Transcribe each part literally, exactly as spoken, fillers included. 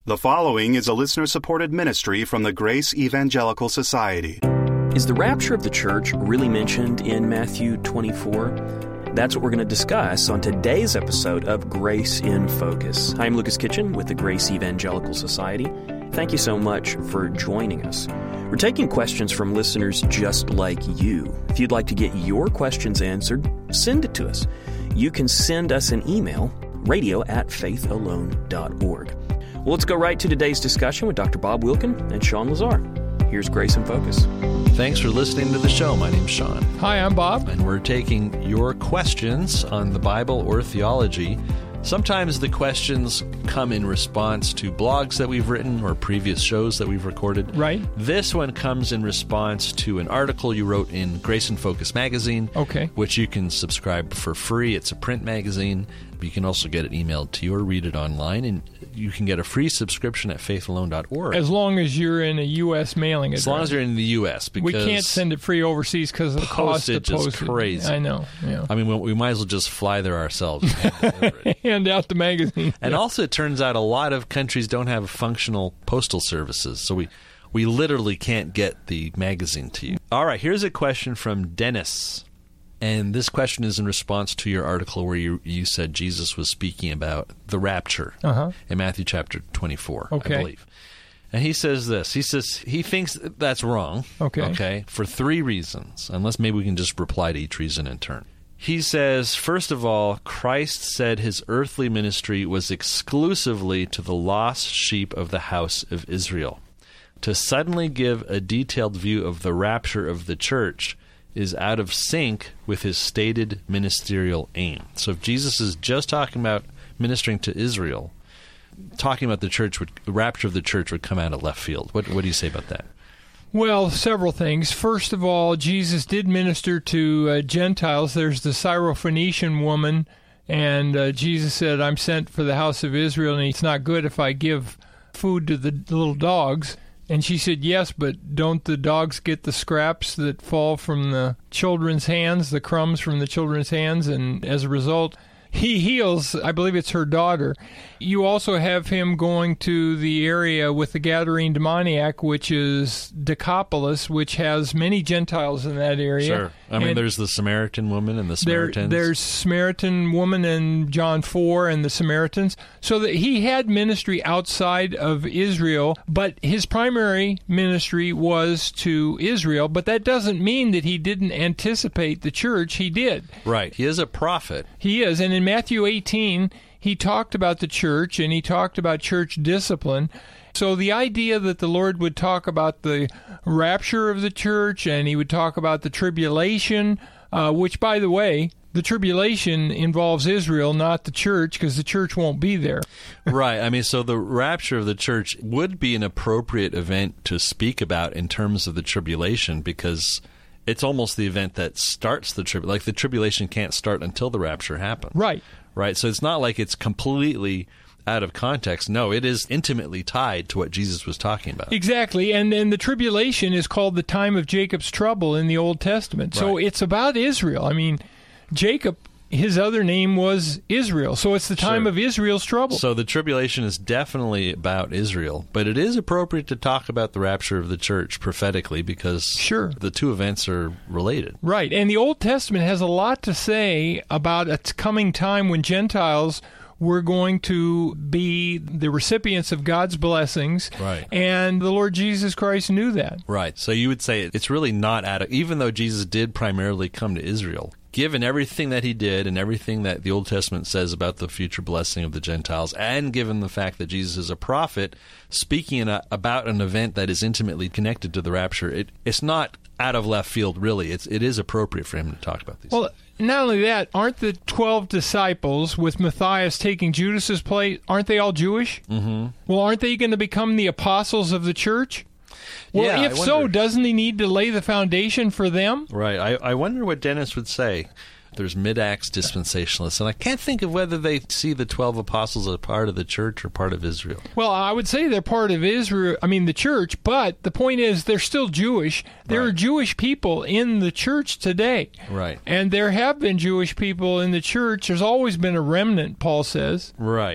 The following is a listener-supported ministry from the Grace Evangelical Society. Is the rapture of the church really mentioned in Matthew twenty-four? That's what we're going to discuss on today's episode of Grace in Focus. I'm Lucas Kitchen with the Grace Evangelical Society. Thank you so much for joining us. We're taking questions from listeners just like you. If you'd like to get your questions answered, send it to us. You can send us an email, radio at faith alone dot org. Well, let's go right to today's discussion with Doctor Bob Wilkin and Sean Lazar. Here's Grace in Focus. Thanks for listening to the show. My name's Sean. Hi, I'm Bob. And we're taking your questions on the Bible or theology. Sometimes the questions come in response to blogs that we've written or previous shows that we've recorded. Right. This one comes in response to an article you wrote in Grace in Focus magazine, okay, which you can subscribe for free. It's a print magazine. You can also get it emailed to you or read it online, and you can get a free subscription at faith alone dot org. As long as you're in a U S mailing address. As long as you're in the U S because we can't send it free overseas because of the cost of postage. Postage is crazy. I know. Yeah. I mean, we, we might as well just fly there ourselves and hand deliver it. Hand out the magazine. And yeah. Also, it turns out a lot of countries don't have functional postal services, so we, we literally can't get the magazine to you. All right, here's a question from Dennis. And this question is in response to your article where you you said Jesus was speaking about the rapture uh-huh. in Matthew chapter twenty-four, okay. I believe. And he says this. He says he thinks that's wrong, okay. okay, for three reasons, unless maybe we can just reply to each reason in turn. He says, first of all, Christ said his earthly ministry was exclusively to the lost sheep of the house of Israel. To suddenly give a detailed view of the rapture of the church is out of sync with his stated ministerial aim. So if Jesus is just talking about ministering to Israel, talking about the church, would, the rapture of the church would come out of left field. What, what do you say about that? Well, several things. First of all, Jesus did minister to uh, Gentiles. There's the Syrophoenician woman, and uh, Jesus said, I'm sent for the house of Israel, and it's not good if I give food to the little dogs. And she said, yes, but don't the dogs get the scraps that fall from the children's hands, the crumbs from the children's hands? And as a result, he heals, I believe it's her daughter. You also have him going to the area with the Gadarene demoniac, which is Decapolis, which has many Gentiles in that area. Sure. I mean, and there's the Samaritan woman and the there, Samaritans. There's Samaritan woman in John four and the Samaritans. So that he had ministry outside of Israel, but his primary ministry was to Israel. But that doesn't mean that he didn't anticipate the church. He did. Right. He is a prophet. He is. And in Matthew eighteen, he talked about the church, and he talked about church discipline. So the idea that the Lord would talk about the rapture of the church, and he would talk about the tribulation, uh, which, by the way, the tribulation involves Israel, not the church, because the church won't be there. Right. I mean, so the rapture of the church would be an appropriate event to speak about in terms of the tribulation, because it's almost the event that starts the tribulation. Like, the tribulation can't start until the rapture happens. Right. Right. So it's not like it's completely out of context. No, it is intimately tied to what Jesus was talking about. Exactly. And and the tribulation is called the time of Jacob's trouble in the Old Testament. So right. It's about Israel. I mean, Jacob, his other name was Israel. So it's the time sure. of Israel's trouble. So the tribulation is definitely about Israel, but it is appropriate to talk about the rapture of the church prophetically because sure. the two events are related. Right. And the Old Testament has a lot to say about a coming time when Gentiles were going to be the recipients of God's blessings. Right. And the Lord Jesus Christ knew that. Right. So you would say it's really not out of, even though Jesus did primarily come to Israel, given everything that he did and everything that the Old Testament says about the future blessing of the Gentiles, and given the fact that Jesus is a prophet speaking a, about an event that is intimately connected to the rapture, it, it's not out of left field, really. It's, it is appropriate for him to talk about these well, things. Not only that, aren't the twelve disciples, with Matthias taking Judas's place, aren't they all Jewish? Mm-hmm. Well, aren't they going to become the apostles of the church? Well, yeah, if so, doesn't he need to lay the foundation for them? Right. I, I wonder what Dennis would say. There's mid-Acts dispensationalists, and I can't think of whether they see the twelve apostles as part of the church or part of Israel. Well, I would say they're part of Israel, I mean the church, but the point is they're still Jewish. There right. are Jewish people in the church today. Right. And there have been Jewish people in the church. There's always been a remnant, Paul says. Right.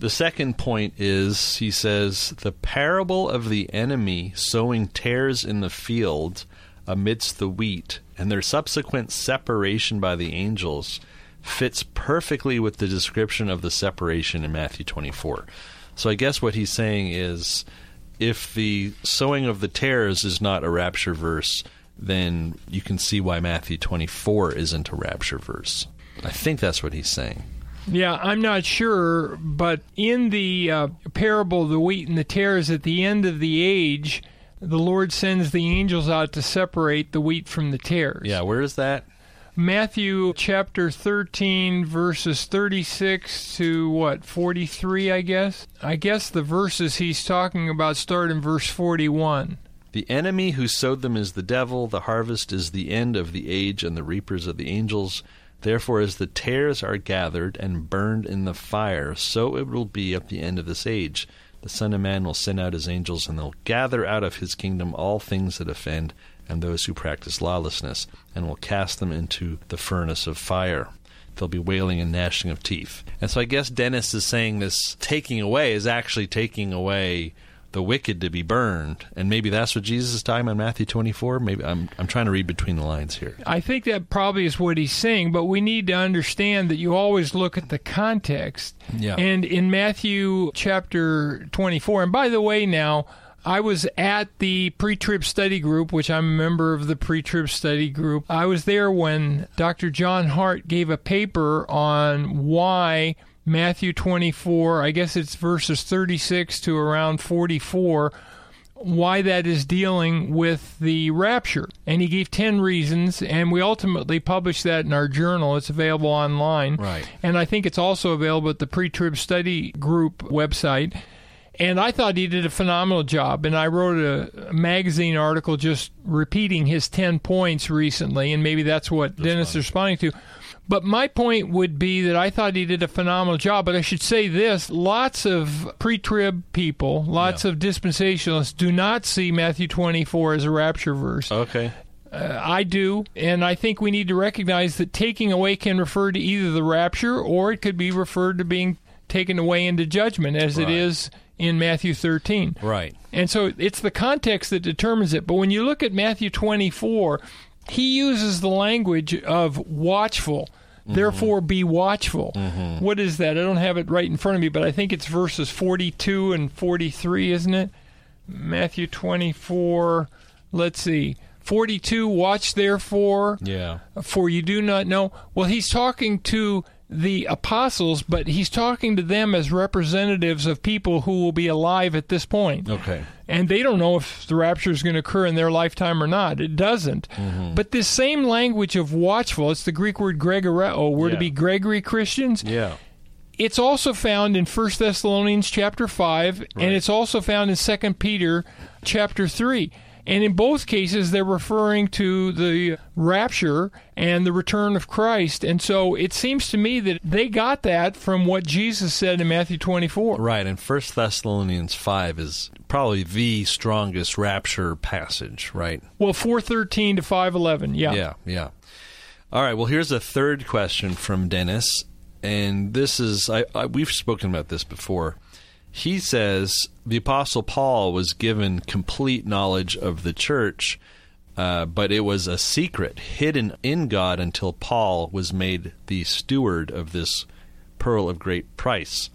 The second point is, he says, the parable of the enemy sowing tares in the field amidst the wheat and their subsequent separation by the angels fits perfectly with the description of the separation in Matthew twenty-four. So I guess what he's saying is, if the sowing of the tares is not a rapture verse, then you can see why Matthew twenty-four isn't a rapture verse. I think that's what he's saying. Yeah, I'm not sure, but in the uh, parable of the wheat and the tares, at the end of the age, the Lord sends the angels out to separate the wheat from the tares. Yeah, where is that? Matthew chapter thirteen, verses thirty-six to, what, forty-three, I guess? I guess the verses he's talking about start in verse forty-one. The enemy who sowed them is the devil, the harvest is the end of the age, and the reapers are the angels. Therefore, as the tares are gathered and burned in the fire, so it will be at the end of this age. The Son of Man will send out his angels, and they'll gather out of his kingdom all things that offend, and those who practice lawlessness, and will cast them into the furnace of fire. There'll be wailing and gnashing of teeth. And so I guess Dennis is saying this taking away is actually taking away the wicked to be burned, and maybe that's what Jesus is talking about in Matthew twenty-four. Maybe I'm I'm trying to read between the lines here. I think that probably is what he's saying, but we need to understand that you always look at the context. Yeah. And in Matthew chapter twenty-four, and by the way, now I was at the pre-trib study group, which I'm a member of the pre-trib study group. I was there when Doctor John Hart gave a paper on why Matthew twenty-four, I guess it's verses thirty-six to around forty-four, why that is dealing with the rapture. And he gave ten reasons, and we ultimately published that in our journal. It's available online. Right. And I think it's also available at the Pre-Trib Study Group website. And I thought he did a phenomenal job, and I wrote a magazine article just repeating his ten points recently, and maybe that's what that's Dennis is responding to. But my point would be that I thought he did a phenomenal job. But I should say this, lots of pre-trib people, lots yeah. of dispensationalists do not see Matthew twenty-four as a rapture verse. Okay. Uh, I do, and I think we need to recognize that taking away can refer to either the rapture or it could be referred to being taken away into judgment, as right. it is in Matthew thirteen. Right. And so it's the context that determines it. But when you look at Matthew twenty-four, he uses the language of watchful. Mm-hmm. Therefore, be watchful. Mm-hmm. What is that? I don't have it right in front of me, but I think it's verses forty-two and forty-three, isn't it? Matthew twenty-four, let's see. forty-two, watch therefore, yeah. for you do not know. Well, he's talking to the apostles, but he's talking to them as representatives of people who will be alive at this point. Okay. And they don't know if the rapture is going to occur in their lifetime or not. It doesn't. Mm-hmm. But this same language of watchful, it's the Greek word gregoreo, we're yeah. to be Gregory Christians. Yeah. It's also found in First Thessalonians chapter five, right. and it's also found in Second Peter chapter three. And in both cases, they're referring to the rapture and the return of Christ. And so it seems to me that they got that from what Jesus said in Matthew twenty-four. Right, and First Thessalonians five is probably the strongest rapture passage, right? Well, four thirteen to five eleven, yeah. Yeah, yeah. All right, well, here's a third question from Dennis. And this is, I, I, we've spoken about this before. He says the Apostle Paul was given complete knowledge of the church, uh, but it was a secret hidden in God until Paul was made the steward of this pearl of great price.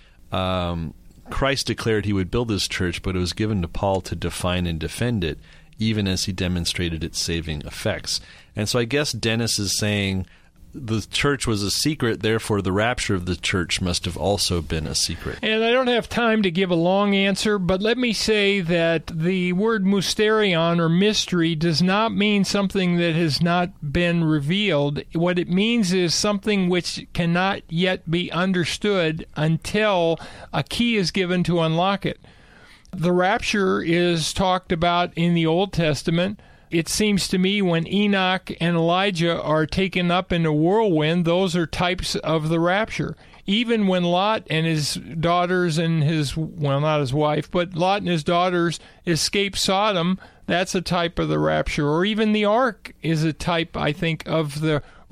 Um, Christ declared he would build his church, but it was given to Paul to define and defend it, even as he demonstrated its saving effects. And so I guess Dennis is saying the church was a secret, therefore the rapture of the church must have also been a secret. And I don't have time to give a long answer, but let me say that the word mysterion, or mystery, does not mean something that has not been revealed. What it means is something which cannot yet be understood until a key is given to unlock it. The rapture is talked about in the Old Testament. It seems to me when Enoch and Elijah are taken up in a whirlwind, those are types of the rapture. Even when Lot and his daughters and his, well, not his wife, but Lot and his daughters escape Sodom, that's a type of the rapture. Or even the ark is a type, I think, of the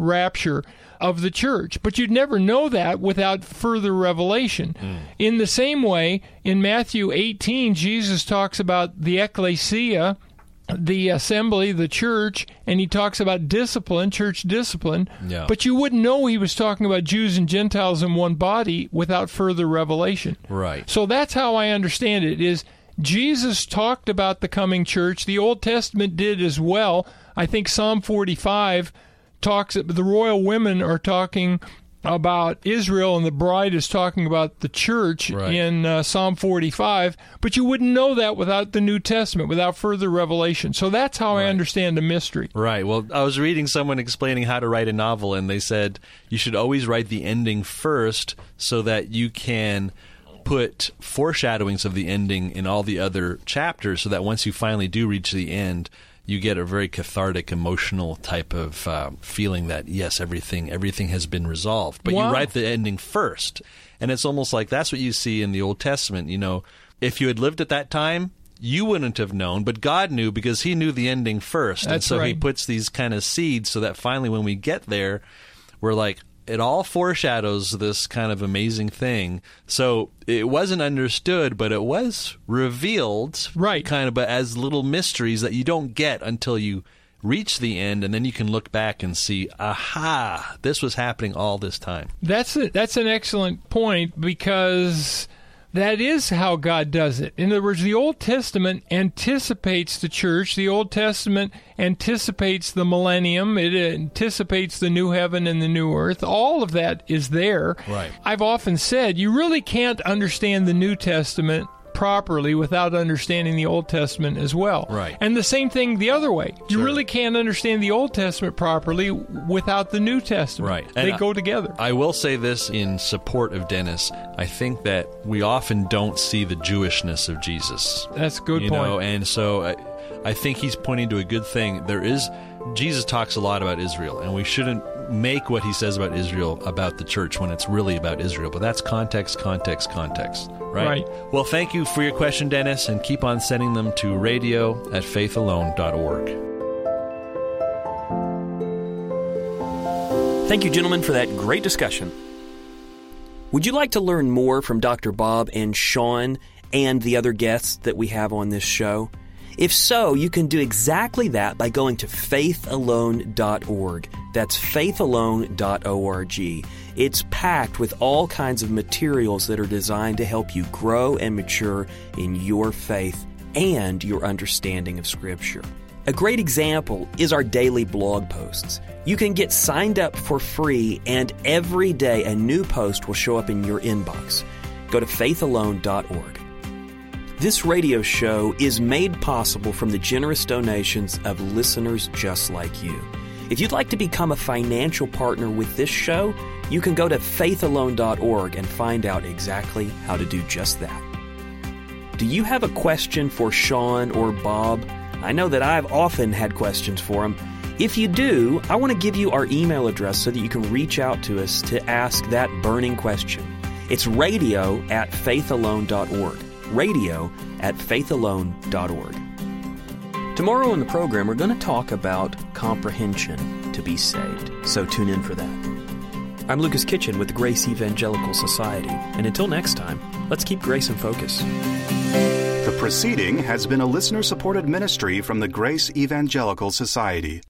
rapture of the church. But you'd never know that without further revelation. Mm. In the same way, in Matthew eighteen, Jesus talks about the ecclesia, the assembly, the church, and he talks about discipline, church discipline. Yeah. But you wouldn't know he was talking about Jews and Gentiles in one body without further revelation. Right. So that's how I understand it, is Jesus talked about the coming church. The Old Testament did as well. I think Psalm forty-five talks, the royal women are talking about Israel, and the bride is talking about the church right. in uh, Psalm forty-five, but you wouldn't know that without the New Testament, without further revelation. So that's how right. I understand the mystery. Right. Well, I was reading someone explaining how to write a novel, and they said you should always write the ending first so that you can put foreshadowings of the ending in all the other chapters, so that once you finally do reach the end, you get a very cathartic, emotional type of uh, feeling that, yes, everything everything has been resolved. But wow. you write the ending first. And it's almost like that's what you see in the Old Testament. You know, if you had lived at that time, you wouldn't have known, but God knew because he knew the ending first. That's and so right. he puts these kind of seeds so that finally when we get there, we're like, it all foreshadows this kind of amazing thing. So it wasn't understood, but it was revealed, right? Kind of, but as little mysteries that you don't get until you reach the end, and then you can look back and see, aha, this was happening all this time. That's a, that's an excellent point, because that is how God does it. In other words, the Old Testament anticipates the church. The Old Testament anticipates the millennium. It anticipates the new heaven and the new earth. All of that is there. Right. I've often said you really can't understand the New Testament properly without understanding the Old Testament as well. Right. And the same thing the other way. You Sure. really can't understand the Old Testament properly without the New Testament. Right. They And go together. I will say this in support of Dennis. I think that we often don't see the Jewishness of Jesus. That's a good you point. Know? And so I, I think he's pointing to a good thing. There is, Jesus talks a lot about Israel, and we shouldn't make what he says about Israel about the church when it's really about Israel. But that's context, context, context. Right? Right. Well, thank you for your question, Dennis, and keep on sending them to radio at faith alone dot org. Thank you, gentlemen, for that great discussion. Would you like to learn more from Doctor Bob and Sean and the other guests that we have on this show? If so, you can do exactly that by going to faith alone dot org. That's faith alone dot org. It's packed with all kinds of materials that are designed to help you grow and mature in your faith and your understanding of Scripture. A great example is our daily blog posts. You can get signed up for free, and every day a new post will show up in your inbox. Go to faith alone dot org. This radio show is made possible from the generous donations of listeners just like you. If you'd like to become a financial partner with this show, you can go to faith alone dot org and find out exactly how to do just that. Do you have a question for Sean or Bob? I know that I've often had questions for them. If you do, I want to give you our email address so that you can reach out to us to ask that burning question. It's radio at faith alone dot org. radio at faith alone dot org. Tomorrow in the program, we're going to talk about comprehension to be saved, so tune in for that. I'm Lucas Kitchen with the Grace Evangelical Society, and until next time, let's keep grace in focus. The proceeding has been a listener-supported ministry from the Grace Evangelical Society.